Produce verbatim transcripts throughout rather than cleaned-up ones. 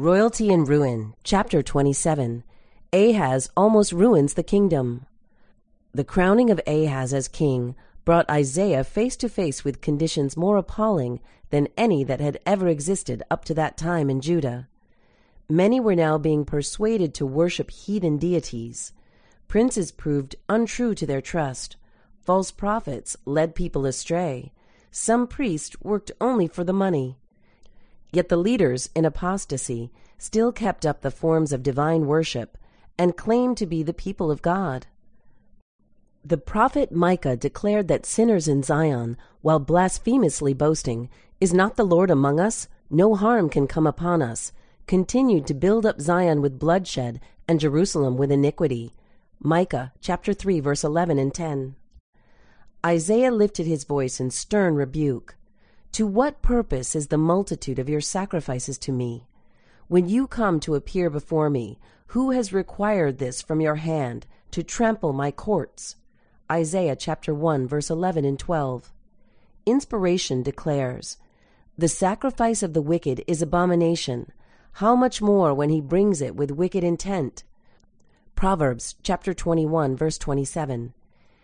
Royalty in Ruin, Chapter twenty-seven. Ahaz almost ruins the kingdom. The crowning of Ahaz as king brought Isaiah face to face with conditions more appalling than any that had ever existed up to that time in Judah. Many were now being persuaded to worship heathen deities. Princes proved untrue to their trust. False prophets led people astray. Some priests worked only for the money. Yet the leaders in apostasy still kept up the forms of divine worship and claimed to be the people of God. The prophet Micah declared that sinners in Zion, while blasphemously boasting, "Is not the Lord among us? No harm can come upon us," continued to build up Zion with bloodshed and Jerusalem with iniquity. Micah chapter three, verse eleven and ten. Isaiah lifted his voice in stern rebuke. "To what purpose is the multitude of your sacrifices to me? When you come to appear before me, who has required this from your hand, to trample my courts?" Isaiah chapter one, verse eleven and twelve. Inspiration declares, "The sacrifice of the wicked is abomination. How much more when he brings it with wicked intent?" Proverbs chapter twenty-one, verse twenty-seven.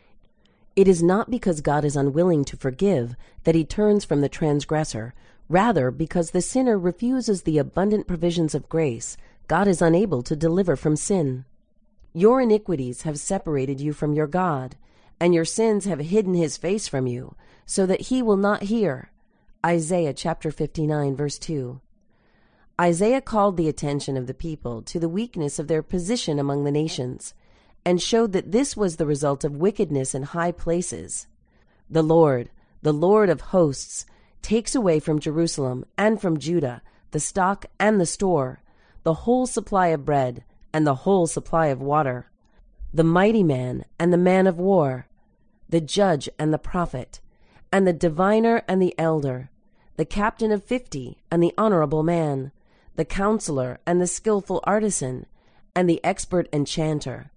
It is not because God is unwilling to forgive that he turns from the transgressor. Rather, because the sinner refuses the abundant provisions of grace, God is unable to deliver from sin. Your iniquities have separated you from your God, and your sins have hidden his face from you, so that he will not hear. Isaiah chapter fifty-nine, verse two. Isaiah called the attention of the people to the weakness of their position among the nations, and showed that this was the result of wickedness in high places. The Lord, the Lord of hosts, takes away from Jerusalem and from Judah the stock and the store, the whole supply of bread and the whole supply of water, the mighty man and the man of war, the judge and the prophet, and the diviner and the elder, the captain of fifty and the honorable man, the counselor and the skillful artisan, and the expert enchanter.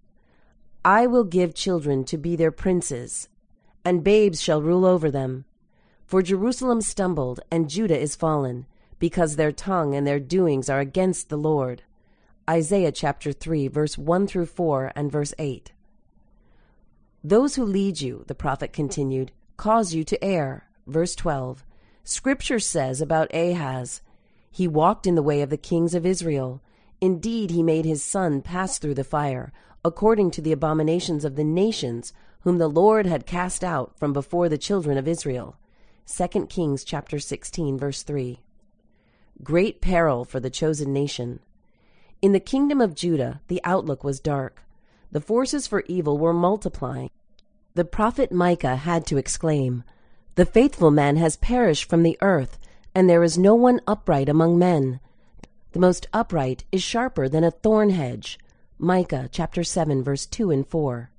I will give children to be their princes, and babes shall rule over them. For Jerusalem stumbled, and Judah is fallen, because their tongue and their doings are against the Lord. Isaiah chapter three, verse one through four and verse eight. Those who lead you, the prophet continued, cause you to err. Verse twelve. Scripture says about Ahaz, "He walked in the way of the kings of Israel. Indeed, he made his son pass through the fire, according to the abominations of the nations whom the Lord had cast out from before the children of Israel." Second Kings chapter sixteen, verse three. Great peril for the chosen nation. In the kingdom of Judah, the outlook was dark. The forces for evil were multiplying. The prophet Micah had to exclaim, "The faithful man has perished from the earth, and there is no one upright among men. The most upright is sharper than a thorn hedge." Micah chapter seven, verse two and four.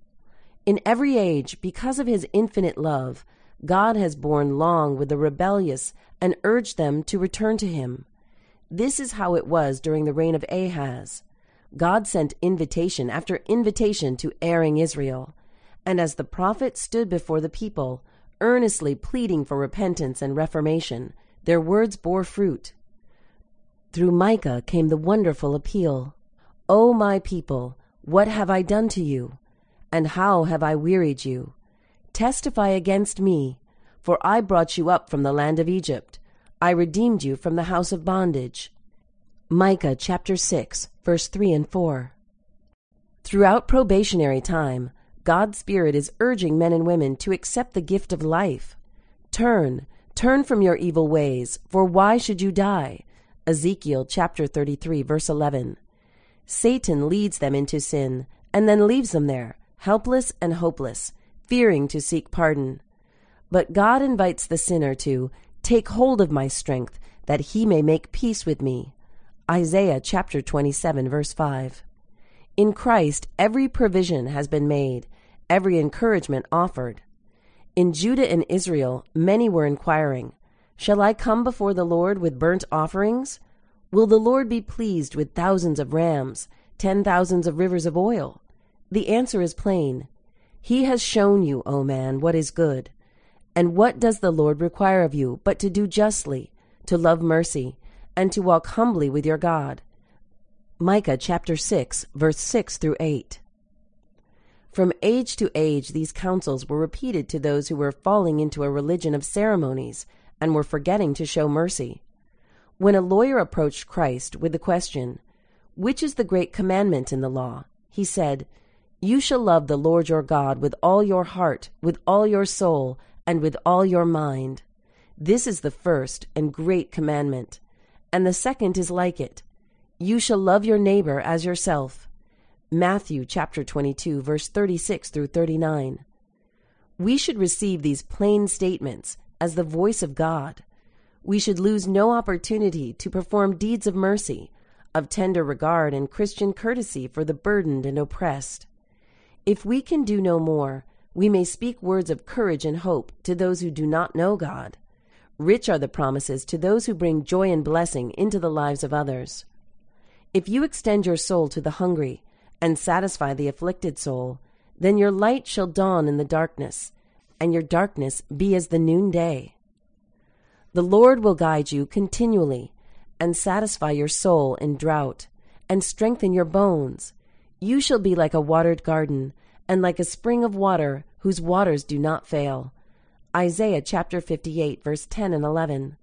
In every age, because of his infinite love, God has borne long with the rebellious and urged them to return to him. This is how it was during the reign of Ahaz. God sent invitation after invitation to erring Israel, and as the prophet stood before the people, earnestly pleading for repentance and reformation, their words bore fruit. Through Micah came the wonderful appeal, "O my people, what have I done to you? And how have I wearied you? Testify against me, for I brought you up from the land of Egypt. I redeemed you from the house of bondage." Micah chapter six, verse three and four. Throughout probationary time, God's Spirit is urging men and women to accept the gift of life. Turn, turn from your evil ways, for why should you die? Ezekiel chapter thirty-three, verse eleven. Satan leads them into sin, and then leaves them there, helpless and hopeless, fearing to seek pardon. But God invites the sinner to take hold of my strength, that he may make peace with me. Isaiah chapter twenty-seven, verse five. In Christ, every provision has been made, every encouragement offered. In Judah and Israel, many were inquiring, "Shall I come before the Lord with burnt offerings? Will the Lord be pleased with thousands of rams, ten thousands of rivers of oil?" The answer is plain. He has shown you, O man, what is good. And what does the Lord require of you but to do justly, to love mercy, and to walk humbly with your God. Micah chapter six, verse six through eight. From age to age, these counsels were repeated to those who were falling into a religion of ceremonies and were forgetting to show mercy. When a lawyer approached Christ with the question, "Which is the great commandment in the law?" he said, "You shall love the Lord your God with all your heart, with all your soul, and with all your mind. This is the first and great commandment. And the second is like it. You shall love your neighbor as yourself." Matthew chapter twenty-two, verse thirty-six through thirty-nine. We should receive these plain statements as the voice of God. We should lose no opportunity to perform deeds of mercy, of tender regard and Christian courtesy for the burdened and oppressed. If we can do no more, we may speak words of courage and hope to those who do not know God. Rich are the promises to those who bring joy and blessing into the lives of others. If you extend your soul to the hungry and satisfy the afflicted soul, then your light shall dawn in the darkness, and your darkness be as the noonday. The Lord will guide you continually, and satisfy your soul in drought, and strengthen your bones. You shall be like a watered garden, and like a spring of water whose waters do not fail. Isaiah chapter fifty-eight, verse ten and eleven.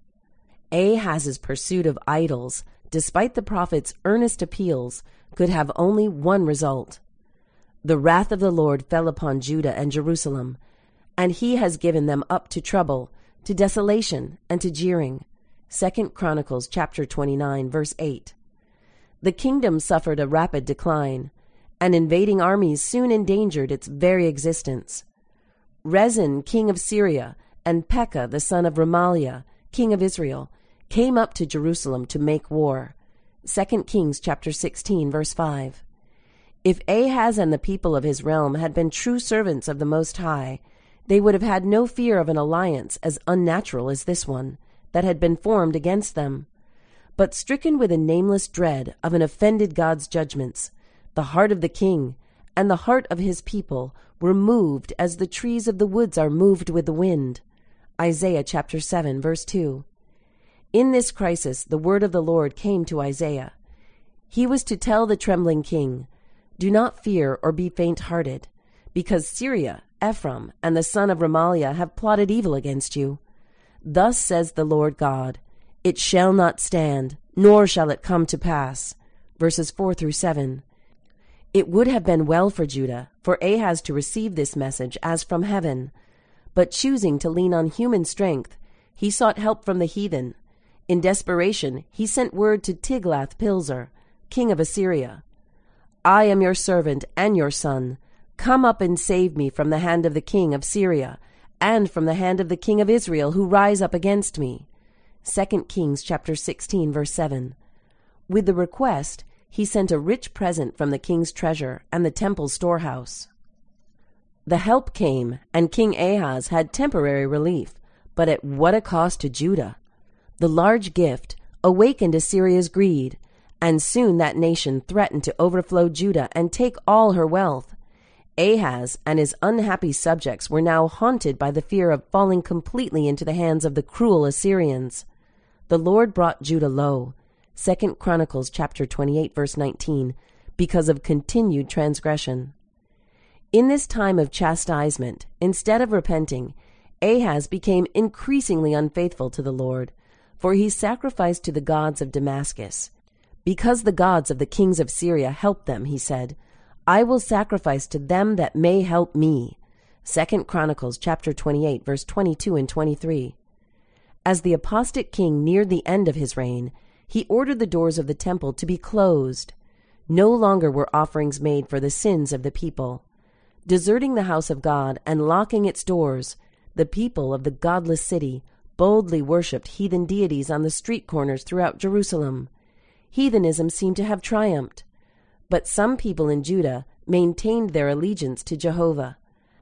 Ahaz's pursuit of idols, despite the prophet's earnest appeals, could have only one result. The wrath of the Lord fell upon Judah and Jerusalem, and he has given them up to trouble, to desolation, and to jeering. Second Chronicles chapter twenty-nine, verse eight. The kingdom suffered a rapid decline, and invading armies soon endangered its very existence. Rezin, king of Syria, and Pekah, the son of Remaliah, king of Israel, came up to Jerusalem to make war. Second Kings chapter sixteen, verse five. If Ahaz and the people of his realm had been true servants of the Most High, they would have had no fear of an alliance as unnatural as this one that had been formed against them. But stricken with a nameless dread of an offended God's judgments, the heart of the king and the heart of his people were moved as the trees of the woods are moved with the wind. Isaiah chapter seven, verse two. In this crisis, the word of the Lord came to Isaiah. He was to tell the trembling king, "Do not fear or be faint-hearted, because Syria, Ephraim, and the son of Remaliah have plotted evil against you. Thus says the Lord God, it shall not stand, nor shall it come to pass." Verses four through seven. It would have been well for Judah, for Ahaz to receive this message as from heaven. But choosing to lean on human strength, he sought help from the heathen. In desperation, he sent word to Tiglath-Pileser, king of Assyria. "I am your servant and your son. Come up and save me from the hand of the king of Syria, and from the hand of the king of Israel who rise up against me." Second Kings chapter sixteen, verse seven. With the request, he sent a rich present from the king's treasure and the temple's storehouse. The help came, and King Ahaz had temporary relief, but at what a cost to Judah! The large gift awakened Assyria's greed, and soon that nation threatened to overflow Judah and take all her wealth. Ahaz and his unhappy subjects were now haunted by the fear of falling completely into the hands of the cruel Assyrians. The Lord brought Judah low, Second Chronicles chapter twenty-eight, verse nineteen, because of continued transgression. In this time of chastisement, instead of repenting, Ahaz became increasingly unfaithful to the Lord, for he sacrificed to the gods of Damascus. "Because the gods of the kings of Syria helped them," he said, "I will sacrifice to them that may help me." Second Chronicles chapter twenty-eight, verse twenty-two and twenty-three. As the apostate king neared the end of his reign, he ordered the doors of the temple to be closed. No longer were offerings made for the sins of the people. Deserting the house of God and locking its doors, the people of the godless city boldly worshipped heathen deities on the street corners throughout Jerusalem. Heathenism seemed to have triumphed, but some people in Judah maintained their allegiance to Jehovah.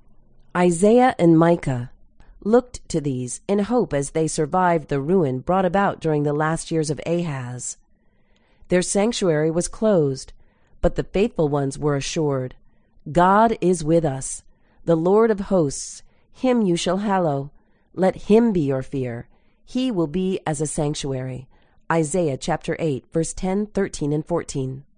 Isaiah and Micah looked to these in hope as they survived the ruin brought about during the last years of Ahaz. Their sanctuary was closed, but the faithful ones were assured, "God is with us, the Lord of hosts, him you shall hallow. Let him be your fear. He will be as a sanctuary. Isaiah chapter eight, verse ten, thirteen, and fourteen.